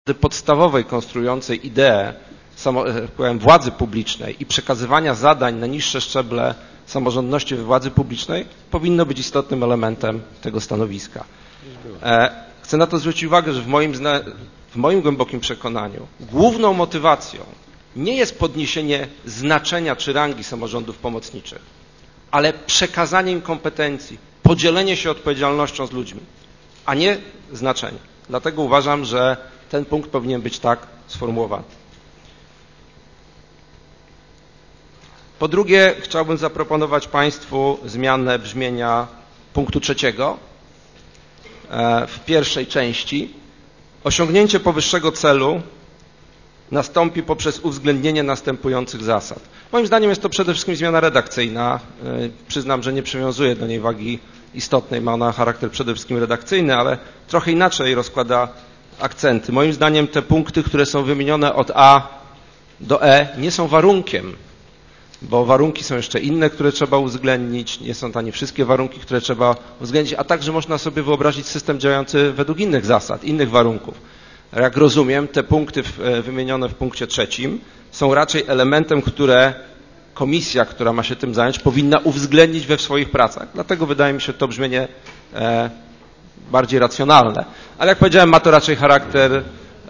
podstawowej konstruującej ideę władzy publicznej i przekazywania zadań na niższe szczeble samorządności we władzy publicznej powinno być istotnym elementem tego stanowiska. Chcę na to zwrócić uwagę, że w moim głębokim przekonaniu główną motywacją nie jest podniesienie znaczenia czy rangi samorządów pomocniczych, ale przekazanie im kompetencji, podzielenie się odpowiedzialnością z ludźmi, a nie znaczenie. Dlatego uważam, że ten punkt powinien być tak sformułowany. Po drugie, chciałbym zaproponować Państwu zmianę brzmienia punktu 3 w pierwszej części. Osiągnięcie powyższego celu nastąpi poprzez uwzględnienie następujących zasad. Moim zdaniem jest to przede wszystkim zmiana redakcyjna. Przyznam, że nie przywiązuję do niej wagi istotnej. Ma ona charakter przede wszystkim redakcyjny, ale trochę inaczej rozkłada akcenty. Moim zdaniem te punkty, które są wymienione od A do E, nie są warunkiem, bo warunki są jeszcze inne, które trzeba uwzględnić. Nie są to nie wszystkie warunki, które trzeba uwzględnić, a także można sobie wyobrazić system działający według innych zasad, innych warunków. Jak rozumiem, te punkty wymienione w punkcie 3 są raczej elementem, które komisja, która ma się tym zająć, powinna uwzględnić we swoich pracach. Dlatego wydaje mi się to brzmienie bardziej racjonalne. Ale jak powiedziałem, ma to raczej charakter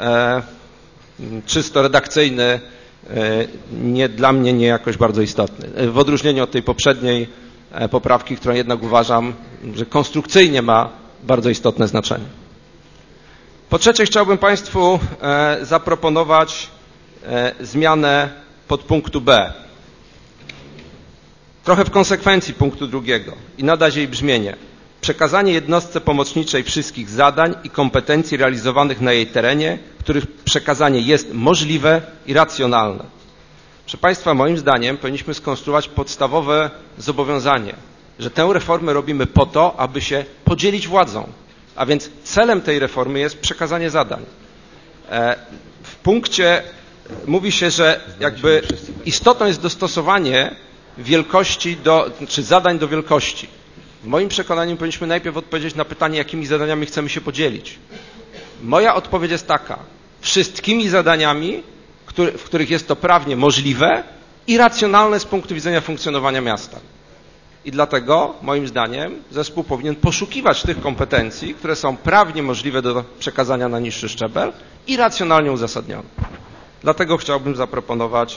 czysto redakcyjny, dla mnie nie jakoś bardzo istotny. W odróżnieniu od tej poprzedniej poprawki, którą jednak uważam, że konstrukcyjnie ma bardzo istotne znaczenie. Po trzecie, chciałbym Państwu zaproponować zmianę podpunktu B. Trochę w konsekwencji punktu 2 i nadać jej brzmienie. Przekazanie jednostce pomocniczej wszystkich zadań i kompetencji realizowanych na jej terenie, których przekazanie jest możliwe i racjonalne. Proszę Państwa, moim zdaniem powinniśmy skonstruować podstawowe zobowiązanie, że tę reformę robimy po to, aby się podzielić władzą. A więc celem tej reformy jest przekazanie zadań. W punkcie mówi się, że jakby istotą jest dostosowanie wielkości czy zadań do wielkości. W moim przekonaniu powinniśmy najpierw odpowiedzieć na pytanie, jakimi zadaniami chcemy się podzielić. Moja odpowiedź jest taka: wszystkimi zadaniami, w których jest to prawnie możliwe i racjonalne z punktu widzenia funkcjonowania miasta. I dlatego, moim zdaniem, zespół powinien poszukiwać tych kompetencji, które są prawnie możliwe do przekazania na niższy szczebel i racjonalnie uzasadnione. Dlatego chciałbym zaproponować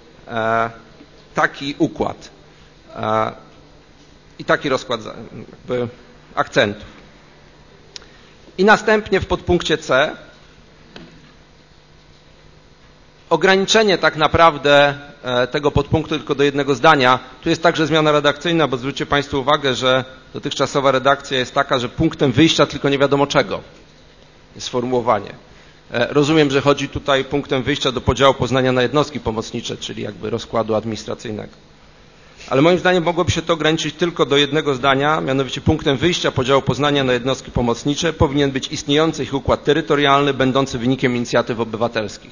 taki układ i taki rozkład akcentów. I następnie w podpunkcie C ograniczenie tak naprawdę tego podpunktu tylko do jednego zdania. Tu jest także zmiana redakcyjna, bo zwróćcie Państwo uwagę, że dotychczasowa redakcja jest taka, że punktem wyjścia tylko nie wiadomo czego jest sformułowanie. Rozumiem, że chodzi tutaj punktem wyjścia do podziału Poznania na jednostki pomocnicze, czyli jakby rozkładu administracyjnego. Ale moim zdaniem mogłoby się to ograniczyć tylko do jednego zdania, mianowicie punktem wyjścia podziału Poznania na jednostki pomocnicze powinien być istniejący ich układ terytorialny, będący wynikiem inicjatyw obywatelskich.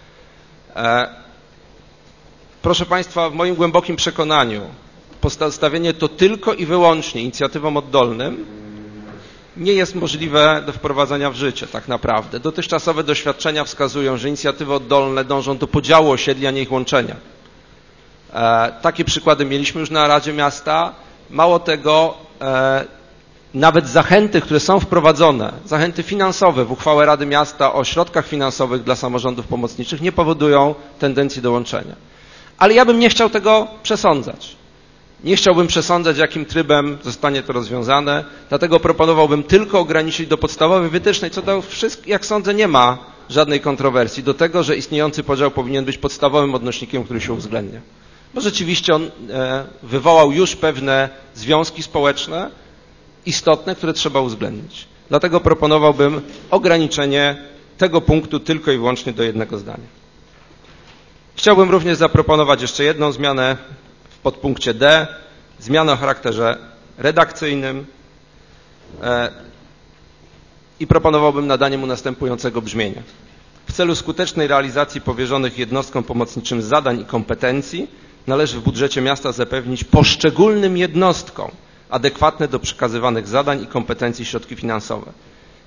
Proszę Państwa, w moim głębokim przekonaniu postawienie to tylko i wyłącznie inicjatywom oddolnym nie jest możliwe do wprowadzenia w życie tak naprawdę. Dotychczasowe doświadczenia wskazują, że inicjatywy oddolne dążą do podziału osiedli, a nie ich łączenia. Takie przykłady mieliśmy już na Radzie Miasta. Mało tego, nawet zachęty, które są wprowadzone, zachęty finansowe w uchwałę Rady Miasta o środkach finansowych dla samorządów pomocniczych nie powodują tendencji do łączenia. Ale ja bym nie chciał tego przesądzać. Nie chciałbym przesądzać, jakim trybem zostanie to rozwiązane, dlatego proponowałbym tylko ograniczyć do podstawowej wytycznej, co do wszystkich, jak sądzę, nie ma żadnej kontrowersji, do tego, że istniejący podział powinien być podstawowym odnośnikiem, który się uwzględnia. Bo rzeczywiście on wywołał już pewne związki społeczne istotne, które trzeba uwzględnić. Dlatego proponowałbym ograniczenie tego punktu tylko i wyłącznie do jednego zdania. Chciałbym również zaproponować jeszcze jedną zmianę w podpunkcie D, zmianę o charakterze redakcyjnym i proponowałbym nadanie mu następującego brzmienia. W celu skutecznej realizacji powierzonych jednostkom pomocniczym zadań i kompetencji należy w budżecie miasta zapewnić poszczególnym jednostkom adekwatne do przekazywanych zadań i kompetencji środki finansowe.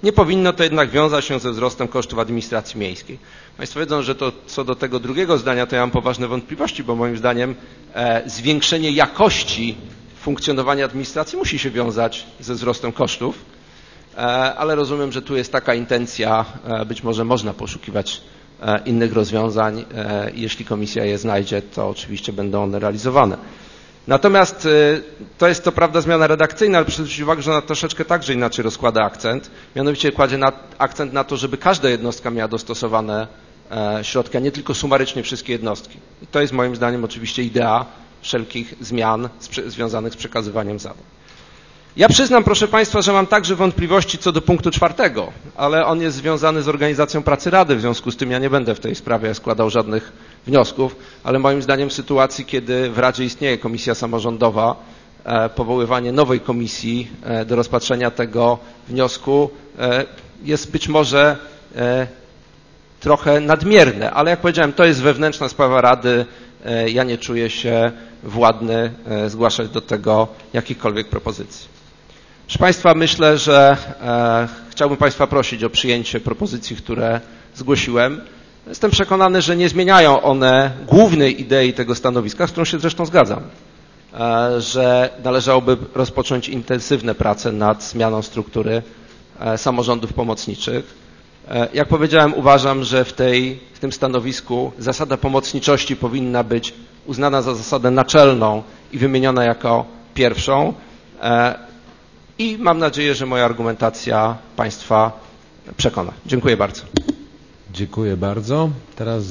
Nie powinno to jednak wiązać się ze wzrostem kosztów administracji miejskiej. Państwo wiedzą, że to co do tego drugiego zdania, to ja mam poważne wątpliwości, bo moim zdaniem zwiększenie jakości funkcjonowania administracji musi się wiązać ze wzrostem kosztów, ale rozumiem, że tu jest taka intencja, być może można poszukiwać innych rozwiązań. Jeśli komisja je znajdzie, to oczywiście będą one realizowane. Natomiast to jest to prawda zmiana redakcyjna, ale proszę zwrócić uwagę, że ona troszeczkę także inaczej rozkłada akcent. Mianowicie kładzie akcent na to, żeby każda jednostka miała dostosowane środki, a nie tylko sumarycznie wszystkie jednostki. I to jest moim zdaniem oczywiście idea wszelkich zmian związanych z przekazywaniem zadań. Ja przyznam, proszę Państwa, że mam także wątpliwości co do punktu 4, ale on jest związany z organizacją pracy Rady, w związku z tym ja nie będę w tej sprawie składał żadnych wniosków, ale moim zdaniem w sytuacji, kiedy w Radzie istnieje komisja samorządowa, powoływanie nowej komisji do rozpatrzenia tego wniosku jest być może trochę nadmierne, ale jak powiedziałem, to jest wewnętrzna sprawa Rady, ja nie czuję się władny zgłaszać do tego jakichkolwiek propozycji. Proszę Państwa, myślę, że chciałbym Państwa prosić o przyjęcie propozycji, które zgłosiłem. Jestem przekonany, że nie zmieniają one głównej idei tego stanowiska, z którą się zresztą zgadzam, że należałoby rozpocząć intensywne prace nad zmianą struktury samorządów pomocniczych. Jak powiedziałem, uważam, że w tym stanowisku zasada pomocniczości powinna być uznana za zasadę naczelną i wymieniona jako pierwszą. I mam nadzieję, że moja argumentacja Państwa przekona. Dziękuję bardzo. Dziękuję bardzo. Teraz